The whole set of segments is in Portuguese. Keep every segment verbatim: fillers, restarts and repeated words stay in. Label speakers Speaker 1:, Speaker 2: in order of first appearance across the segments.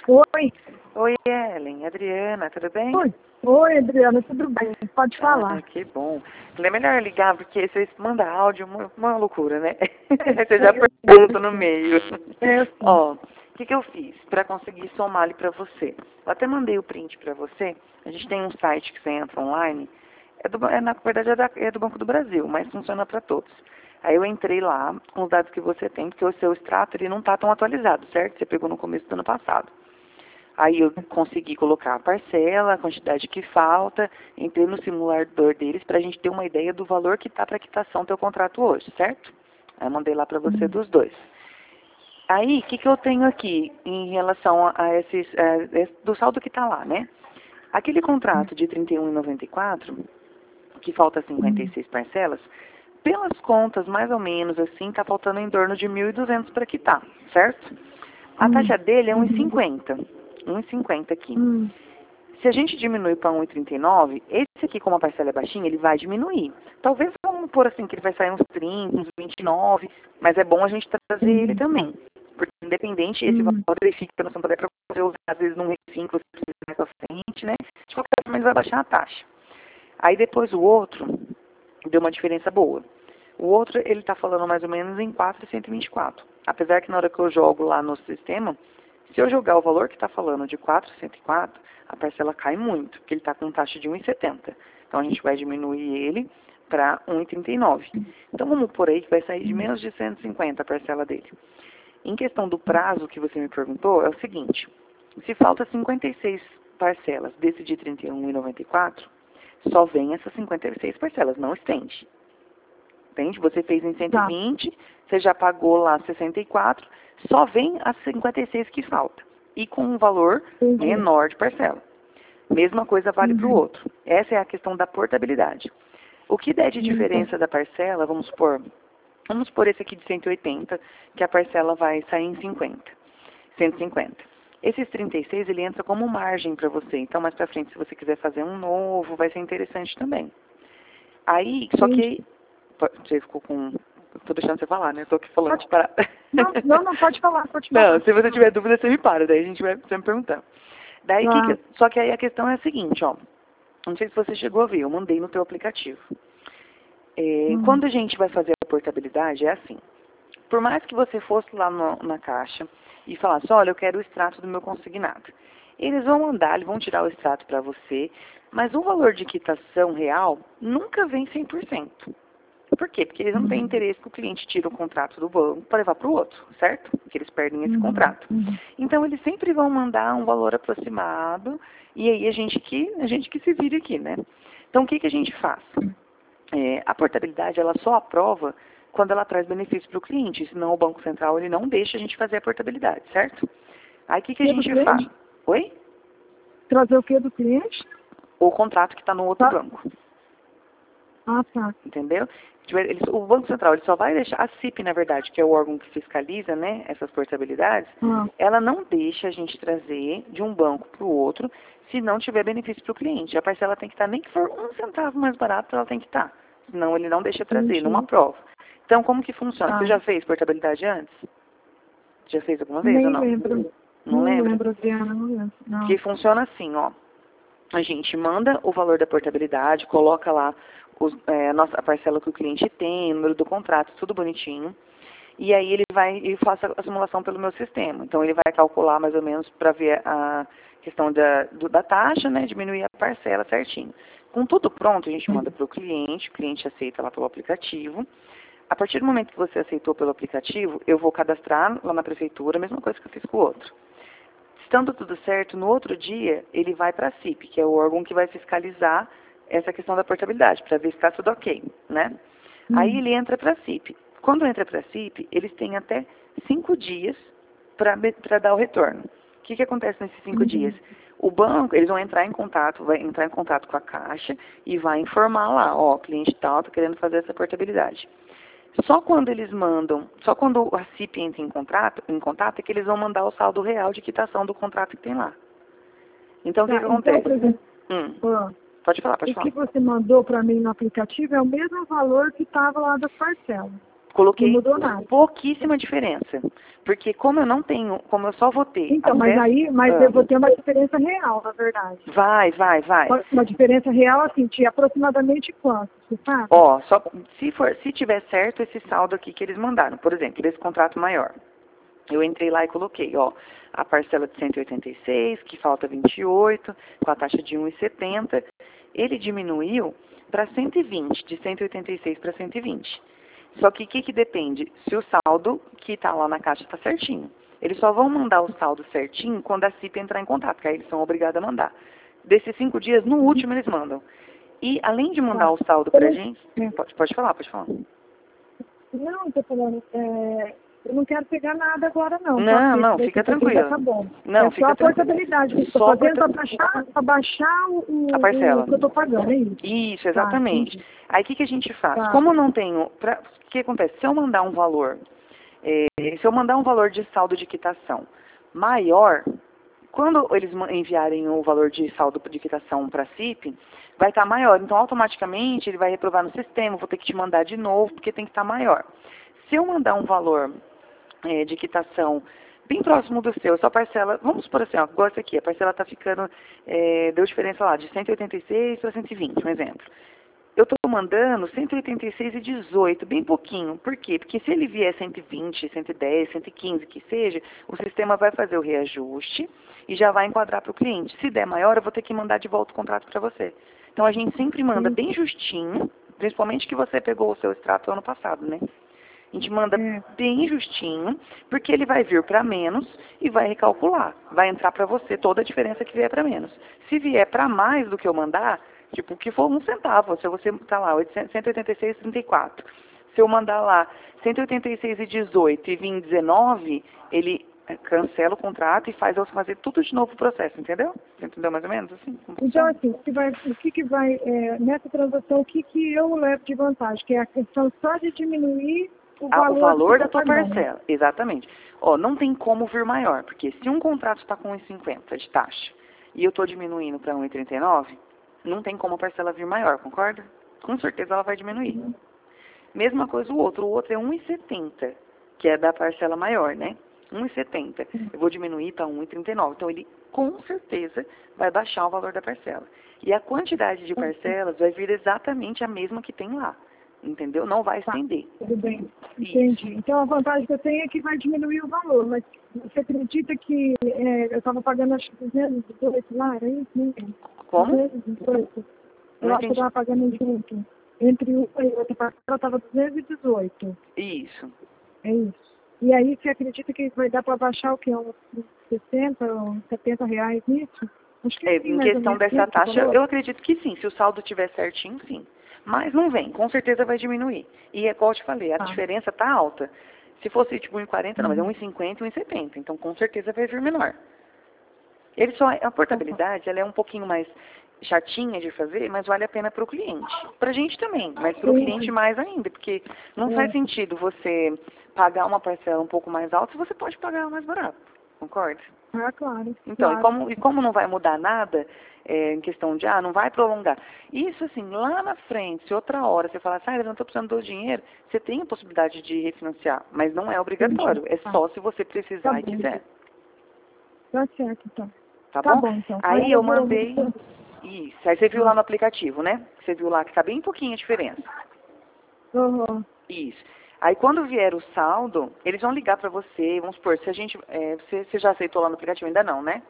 Speaker 1: Oi.
Speaker 2: Oi, Ellen. Adriana, tudo bem?
Speaker 1: Oi. Oi, Adriana, tudo bem? Pode falar.
Speaker 2: Ah, que bom. É melhor ligar, porque você manda áudio, uma, uma loucura, né? Você já pergunta no meio.
Speaker 1: É assim.
Speaker 2: Ó, o que, que eu fiz para conseguir somar ali para você? Eu até mandei o print para você. A gente tem um site que você entra online. É do, é, na verdade, é, da, é do Banco do Brasil, mas funciona para todos. Aí eu entrei lá com os dados que você tem, porque o seu extrato ele não está tão atualizado, certo? Você pegou no começo do ano passado. Aí eu consegui colocar a parcela, a quantidade que falta, entrei no simulador deles para a gente ter uma ideia do valor que está para quitação do teu contrato hoje, certo? Aí eu mandei lá para você dos dois. Aí, o que, que eu tenho aqui em relação a esses, a, esse, do saldo que está lá, né? Aquele contrato de trinta e um reais e noventa e quatro centavos, que falta cinquenta e seis parcelas, pelas contas, mais ou menos assim, está faltando em torno de mil e duzentos para quitar, certo? A taxa dele é um vírgula cinquenta. um vírgula cinquenta aqui.
Speaker 1: Hum.
Speaker 2: Se a gente diminui para um vírgula trinta e nove, esse aqui, como a parcela é baixinha, ele vai diminuir. Talvez vamos pôr assim, que ele vai sair uns trinta, uns vinte e nove, mas é bom a gente trazer ele também. Porque independente, esse
Speaker 1: Hum.
Speaker 2: valor ele fica no São Paulo para você usar, às vezes, num recinto, você precisa mais pra frente, né? De qualquer forma, ele vai baixar a taxa. Aí depois o outro, deu uma diferença boa. O outro, ele está falando mais ou menos em quatro mil cento e vinte e quatro. Apesar que na hora que eu jogo lá no sistema, se eu jogar o valor que está falando de quatro mil cento e quatro, a parcela cai muito, porque ele está com taxa de um vírgula setenta. Então a gente vai diminuir ele para um vírgula trinta e nove. Então vamos por aí que vai sair de menos de cento e cinquenta a parcela dele. Em questão do prazo que você me perguntou, é o seguinte: se falta cinquenta e seis parcelas desse de trinta e um reais e noventa e quatro, só vem essas cinquenta e seis parcelas, não estende. Entende? Você fez em cento e vinte, tá. Você já pagou lá sessenta e quatro, só vem as cinquenta e seis que falta. E com um valor uhum. menor de parcela. Mesma coisa vale uhum. para o outro. Essa é a questão da portabilidade. O que der de diferença da parcela, vamos supor, vamos supor esse aqui de cento e oitenta, que a parcela vai sair em cinquenta, cento e cinquenta. Esses trinta e seis, ele entra como margem para você. Então, mais para frente, se você quiser fazer um novo, vai ser interessante também. Aí, só que... Você ficou com... Tô deixando você falar, né? Eu tô aqui falando de parar.
Speaker 1: Não, não, não, pode falar, pode falar.
Speaker 2: Não, se você tiver dúvida, você me para. Daí a gente vai você me perguntar. Daí, ah. que que... Só que aí a questão é a seguinte, ó. Não sei se você chegou a ver, eu mandei no teu aplicativo. É, hum. Quando a gente vai fazer a portabilidade, é assim. Por mais que você fosse lá no, na caixa e falasse, olha, eu quero o extrato do meu consignado. Eles vão mandar, eles vão tirar o extrato para você, mas o valor de quitação real nunca vem cem por cento. Por quê? Porque eles não têm interesse que o cliente tire o contrato do banco para levar para o outro, certo? Porque eles perdem esse contrato. Então, eles sempre vão mandar um valor aproximado e aí a gente que, a gente que se vire aqui, né? Então, o que, que a gente faz? É, a portabilidade, ela só aprova quando ela traz benefício para o cliente, senão o Banco Central ele não deixa a gente fazer a portabilidade, certo? Aí, o que, que a gente faz? Oi?
Speaker 1: Trazer o que do cliente?
Speaker 2: O contrato que está no outro
Speaker 1: tá.
Speaker 2: banco.
Speaker 1: Ah, tá.
Speaker 2: Entendeu? Eles, o Banco Central ele só vai deixar, a C I P, na verdade, que é o órgão que fiscaliza, né, essas portabilidades, ah. ela não deixa a gente trazer de um banco para o outro se não tiver benefício para o cliente. A parcela tem que estar, nem que for um centavo mais barato, ela tem que estar. Senão ele não deixa trazer, Entendi. Não aprova. Então, como que funciona? Ah. Você já fez portabilidade antes? Já fez alguma vez
Speaker 1: Nem
Speaker 2: ou não?
Speaker 1: Lembro.
Speaker 2: Não,
Speaker 1: não
Speaker 2: lembra?
Speaker 1: lembro, Adriana, não lembro. Não.
Speaker 2: Que funciona assim, ó. A gente manda o valor da portabilidade, coloca lá os, é, a, nossa, a parcela que o cliente tem, o número do contrato, tudo bonitinho. E aí ele vai e faça a simulação pelo meu sistema. Então ele vai calcular mais ou menos para ver a questão da, do, da taxa, né, diminuir a parcela certinho. Com tudo pronto, a gente manda para o cliente, o cliente aceita lá pelo aplicativo. A partir do momento que você aceitou pelo aplicativo, eu vou cadastrar lá na prefeitura, a mesma coisa que eu fiz com o outro. Estando tudo certo, no outro dia, ele vai para a C I P, que é o órgão que vai fiscalizar essa questão da portabilidade, para ver se está tudo ok, né? Hum. Aí ele entra para a C I P. Quando entra para a C I P, eles têm até cinco dias para dar o retorno. O que, que acontece nesses cinco uhum. dias? O banco, eles vão entrar em contato, vai entrar em contato com a Caixa e vai informar lá, ó, o cliente tal está querendo fazer essa portabilidade. Só quando eles mandam, só quando a C I P entra em contato, em contato é que eles vão mandar o saldo real de quitação do contrato que tem lá. Então, o que, que acontece? Então, por exemplo, hum, ah, pode falar, pode
Speaker 1: o
Speaker 2: falar.
Speaker 1: O que você mandou para mim no aplicativo é o mesmo valor que estava lá das parcelas.
Speaker 2: Coloquei
Speaker 1: Não mudou nada.
Speaker 2: pouquíssima diferença. Porque como eu não tenho, como eu só vou ter...
Speaker 1: Então,
Speaker 2: até,
Speaker 1: mas aí, mas
Speaker 2: ah,
Speaker 1: eu vou ter uma diferença real, na verdade.
Speaker 2: vai, vai, vai.
Speaker 1: Uma, uma diferença real, assim, de aproximadamente quanto, você sabe?
Speaker 2: Ó, só, se, for, se tiver certo esse saldo aqui que eles mandaram, por exemplo, desse contrato maior. Eu entrei lá e coloquei, ó, a parcela de cento e oitenta e seis, que falta vinte e oito, com a taxa de um vírgula setenta. Ele diminuiu para cento e vinte, de cento e oitenta e seis para cento e vinte. Só que o que, que depende? Se o saldo que está lá na caixa está certinho. Eles só vão mandar o saldo certinho quando a C I P entrar em contato, que aí eles são obrigados a mandar. Desses cinco dias, no último eles mandam. E além de mandar
Speaker 1: Tá.
Speaker 2: o saldo pra gente... Pode, pode falar, pode falar.
Speaker 1: Não, estou falando, é, eu não quero pegar nada agora, não.
Speaker 2: Não, não,
Speaker 1: Esse
Speaker 2: fica
Speaker 1: daqui
Speaker 2: tranquilo.
Speaker 1: já tá bom.
Speaker 2: Não,
Speaker 1: é
Speaker 2: fica
Speaker 1: só a
Speaker 2: tranquilo.
Speaker 1: portabilidade que eu
Speaker 2: Só
Speaker 1: estou fazendo
Speaker 2: porta-
Speaker 1: para baixar, pra baixar o,
Speaker 2: A parcela.
Speaker 1: o que eu estou pagando, é isso?
Speaker 2: Isso, exatamente.
Speaker 1: Tá,
Speaker 2: Aí o que, que a gente faz?
Speaker 1: Tá.
Speaker 2: Como eu não tenho... Pra, o que acontece? Se eu mandar um valor... é, se eu mandar um valor de saldo de quitação maior... Quando eles ma- enviarem o valor de saldo de quitação para a C I P, vai estar maior. Então, automaticamente, ele vai reprovar no sistema. Vou ter que te mandar de novo, porque tem que estar maior. Se eu mandar um valor é, de quitação bem próximo do seu, sua parcela, vamos supor assim, ó, igual essa aqui, a parcela está ficando, é, deu diferença lá, de cento e oitenta e seis para cento e vinte, um exemplo. Eu estou mandando cento e oitenta e seis e dezoito, bem pouquinho. Por quê? Porque se ele vier cento e vinte, cento e dez, cento e quinze, que seja, o sistema vai fazer o reajuste e já vai enquadrar para o cliente. Se der maior, eu vou ter que mandar de volta o contrato para você. Então, a gente sempre manda bem justinho, principalmente que você pegou o seu extrato ano passado, né? A gente manda
Speaker 1: É.
Speaker 2: bem justinho, porque ele vai vir para menos e vai recalcular. Vai entrar para você toda a diferença que vier para menos. Se vier para mais do que eu mandar, tipo, que for um centavo, se você tá lá, cento e oitenta e seis e trinta e quatro. Se eu mandar lá cento e oitenta e seis e dezoito e vir dezenove, ele cancela o contrato e faz eu fazer tudo de novo o processo, entendeu? Você entendeu mais ou menos assim?
Speaker 1: Então, assim, o que, vai, o que, que vai, é, nessa transação, o que, que eu levo de vantagem? Que é a questão só de diminuir o
Speaker 2: Ah,
Speaker 1: valor,
Speaker 2: o valor
Speaker 1: que
Speaker 2: da
Speaker 1: eu tô
Speaker 2: tua
Speaker 1: pagando.
Speaker 2: parcela, exatamente. Ó, não tem como vir maior, porque se um contrato está com um vírgula cinquenta de taxa e eu estou diminuindo para um vírgula trinta e nove, não tem como a parcela vir maior, concorda? Com certeza ela vai diminuir. Mesma coisa o outro, o outro é um vírgula setenta, que é da parcela maior, né? um vírgula setenta. Eu vou diminuir para um vírgula trinta e nove. Então ele com certeza vai baixar o valor da parcela. E a quantidade de parcelas vai vir exatamente a mesma que tem lá. Entendeu? Não vai
Speaker 1: Tá,
Speaker 2: estender.
Speaker 1: tudo bem.
Speaker 2: Isso.
Speaker 1: Entendi. Então, a vantagem que eu tenho é que vai diminuir o valor, mas você acredita que é, eu estava pagando acho que duzentos e dezoito lá, era isso? Né?
Speaker 2: Como?
Speaker 1: duzentos e dezoito. Eu
Speaker 2: Não
Speaker 1: acho que eu
Speaker 2: entendi.
Speaker 1: estava pagando junto. Entre uma e outra parcela estava duzentos e dezoito.
Speaker 2: Isso.
Speaker 1: É isso. E aí você acredita que vai dar para baixar o quê? Uns sessenta, uns setenta reais nisso? Acho que
Speaker 2: É,
Speaker 1: sim,
Speaker 2: em
Speaker 1: mais ou
Speaker 2: questão
Speaker 1: menos.
Speaker 2: dessa
Speaker 1: Isso,
Speaker 2: taxa,
Speaker 1: falou?
Speaker 2: eu acredito que sim. Se o saldo estiver certinho, sim. Mas não vem, com certeza vai diminuir. E é igual eu te falei, a
Speaker 1: Tá.
Speaker 2: diferença está alta. Se fosse tipo um vírgula quarenta, não, mas é um
Speaker 1: Uhum.
Speaker 2: vírgula cinquenta e um vírgula setenta. Então com certeza vai vir menor. Ele só, a portabilidade, ela é um pouquinho mais chatinha de fazer, mas vale a pena para o cliente. Para a gente também, mas para o
Speaker 1: Sim.
Speaker 2: cliente mais ainda, porque não
Speaker 1: É.
Speaker 2: faz sentido você pagar uma parcela um pouco mais alta se você pode pagar ela mais barato. Concorda?
Speaker 1: Ah, claro.
Speaker 2: Então, e
Speaker 1: claro.
Speaker 2: como, e como não vai mudar nada, é, em questão de, ah, não vai prolongar. Isso, assim, lá na frente, se outra hora você falar assim, ah, eu não estou precisando do dinheiro, você tem a possibilidade de refinanciar, mas não é obrigatório. É
Speaker 1: Tá.
Speaker 2: só se você precisar
Speaker 1: Tá
Speaker 2: e
Speaker 1: bom.
Speaker 2: quiser.
Speaker 1: Tá certo, então.
Speaker 2: Tá,
Speaker 1: Tá
Speaker 2: bom?
Speaker 1: bom, então.
Speaker 2: Aí
Speaker 1: Aí
Speaker 2: eu
Speaker 1: eu vou-
Speaker 2: mandei... Isso. Aí você viu lá no aplicativo, né? Você viu lá que tá bem pouquinho a diferença.
Speaker 1: Uhum.
Speaker 2: Isso. Aí quando vier o saldo, eles vão ligar pra você, vamos supor, se a gente... é, você, você já aceitou lá no aplicativo? Ainda não, né?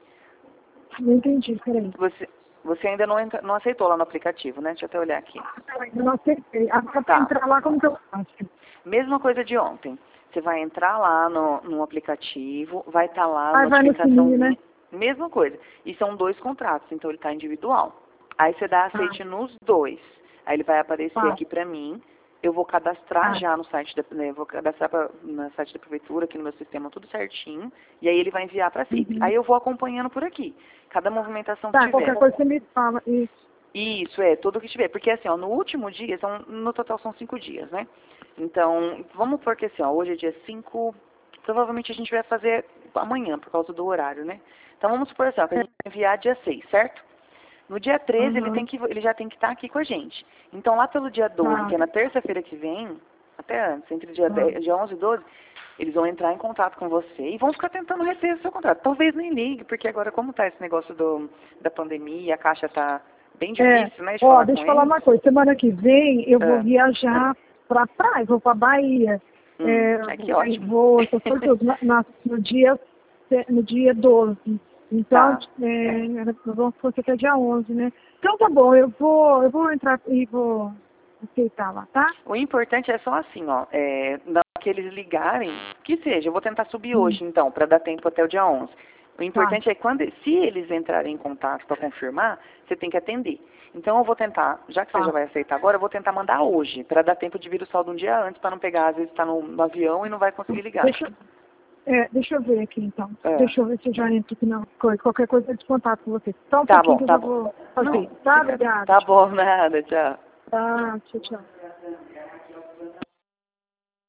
Speaker 1: Não entendi, peraí.
Speaker 2: Você, você ainda não, entra- não aceitou lá no aplicativo, né? Deixa eu até olhar aqui.
Speaker 1: Eu não acertei. Agora
Speaker 2: Tá.
Speaker 1: pra entrar lá, como que eu faço?
Speaker 2: Mesma coisa de ontem. Você vai entrar lá no, no aplicativo, vai estar lá a
Speaker 1: Ah, vai no
Speaker 2: notificação.
Speaker 1: sininho, né?
Speaker 2: Mesma coisa. E são dois contratos, então ele está individual. Aí você dá aceite nos dois. Aí ele vai aparecer
Speaker 1: Tá.
Speaker 2: aqui para mim. Eu vou cadastrar
Speaker 1: Tá.
Speaker 2: já no site da, né, vou cadastrar pra, no site da prefeitura, aqui no meu sistema, tudo certinho. E aí ele vai enviar para a C I P.
Speaker 1: Uhum.
Speaker 2: Aí eu vou acompanhando por aqui. Cada movimentação que
Speaker 1: Tá,
Speaker 2: tiver.
Speaker 1: qualquer coisa você me fala. Isso.
Speaker 2: Isso, é, tudo que tiver. Porque assim, ó, no último dia, são, no total são cinco dias, né? Então, vamos por que assim, ó, hoje é dia cinco, provavelmente a gente vai fazer amanhã, por causa do horário, né? Então vamos supor assim, ó, que a gente vai enviar dia seis, certo? No dia treze, ele,
Speaker 1: Uhum.
Speaker 2: tem que, ele já tem que estar aqui com a gente. Então lá pelo dia doze,
Speaker 1: Tá.
Speaker 2: que é na terça-feira que vem, até antes, entre dia,
Speaker 1: Ah.
Speaker 2: dez, dia onze e doze, eles vão entrar em contato com você e vão ficar tentando reter o seu contrato. Talvez nem ligue, porque agora como está esse negócio do, da pandemia, a Caixa está bem difícil,
Speaker 1: É.
Speaker 2: né, de
Speaker 1: Ó,
Speaker 2: falar
Speaker 1: deixa
Speaker 2: com
Speaker 1: eu falar
Speaker 2: eles.
Speaker 1: uma coisa. Semana que vem eu vou
Speaker 2: Ah.
Speaker 1: viajar pra praia, vou pra Bahia.
Speaker 2: Hum.
Speaker 1: É,
Speaker 2: Ai, que ótimo.
Speaker 1: vou, essas coisas tudo, na, na- no dia, no dia doze. Então,
Speaker 2: Tá.
Speaker 1: é, era- vamos fosse até dia onze, né? Então tá bom, eu vou, eu vou entrar e vou aceitar lá, tá?
Speaker 2: O importante é só assim, ó, é, na hora que eles ligarem, que seja, eu vou tentar subir
Speaker 1: Hum.
Speaker 2: hoje então, para dar tempo até o dia onze. O importante
Speaker 1: Tá.
Speaker 2: é quando, se eles entrarem em contato para confirmar, você tem que atender. Então eu vou tentar, já que você
Speaker 1: Tá.
Speaker 2: já vai aceitar agora, eu vou tentar mandar hoje, para dar tempo de vir o saldo um dia antes, para não pegar, às vezes está no, no avião e não vai conseguir ligar.
Speaker 1: Deixa, é, deixa eu ver aqui então.
Speaker 2: É.
Speaker 1: Deixa eu ver se eu já entro aqui na coisa. Qualquer coisa eu te contato com você. Só um
Speaker 2: Tá
Speaker 1: pouquinho
Speaker 2: bom,
Speaker 1: que eu
Speaker 2: tá
Speaker 1: já
Speaker 2: bom.
Speaker 1: vou fazer.
Speaker 2: Não,
Speaker 1: Tá?
Speaker 2: fica-
Speaker 1: Obrigada.
Speaker 2: tá bom, nada, tchau.
Speaker 1: Tá, tchau, tchau.